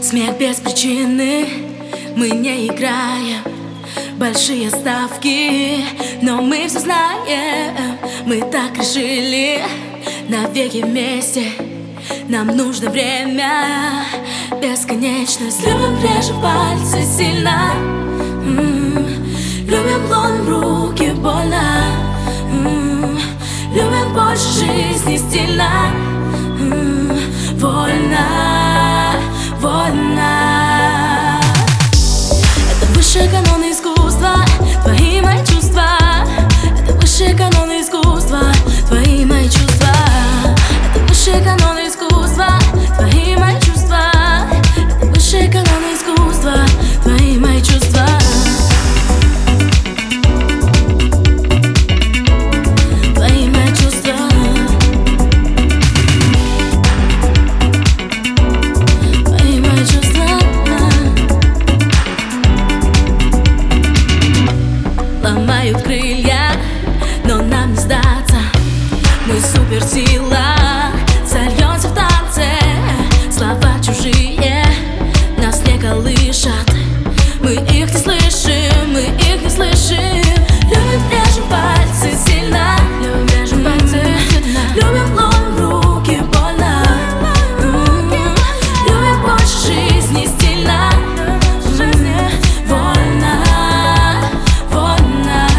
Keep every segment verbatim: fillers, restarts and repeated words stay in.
Смех без причины, мы не играем большие ставки, но мы все знаем, мы так решили, навеки вместе. Нам нужно время, бесконечность. Любим, режем пальцы сильно, м-м. Любим, ломим руки больно, м-м. Любим больше жизни стильно, м-м. Вольно, вольно. Это высший канон искусства, твои мои чувства. Это высший канон искусства, твои мои чувства. Это высший канон искусства, твои мои чувства. Это высший канон искусства, твои мои чувства. Твои мои чувства. Твои мои чувства. Ломают крылья, но нам не сдаться. Мы суперсила, сольемся в танце. Слова чужие нас не колышат. Мы их не слышим, мы их не слышим. Любим, режем пальцы сильно, любим, режем пальцы сильно. Любим, ломим руки больно, м-м. Любим больше жизни стильно, м-м. Вольно, вольно.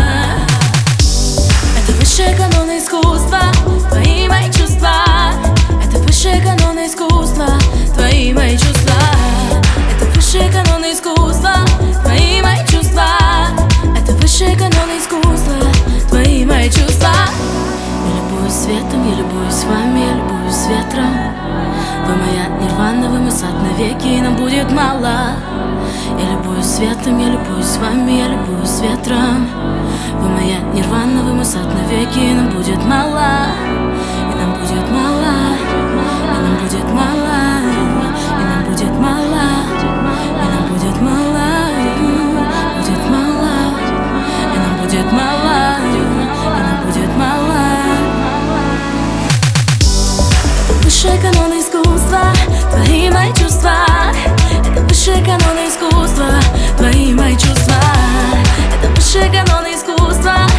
Это высший канон искусства, твои мои чувства. Это высший канон искусства, твои мои чувства. Это высший канон искусства, твои мои чувства. Это высший канон искусства, твои мои чувства. Я любуюсь светом, я любуюсь вами, я любуюсь ветром. Вы моя нирвана, вы мой сад навеки, нам будет мало. Я любуюсь светом, я любуюсь вами, я любуюсь ветром. Вы моя нирвана, вы мой сад навеки, нам будет мало. И нам будет мало, и нам будет мало, и нам будет мало, и нам будет мало, будет мало, и нам будет мало, и нам будет мало. Это высший канон искусства, твои мои чувства. Это высший канон искусства, твои мои чувства. Это высший канон искусства,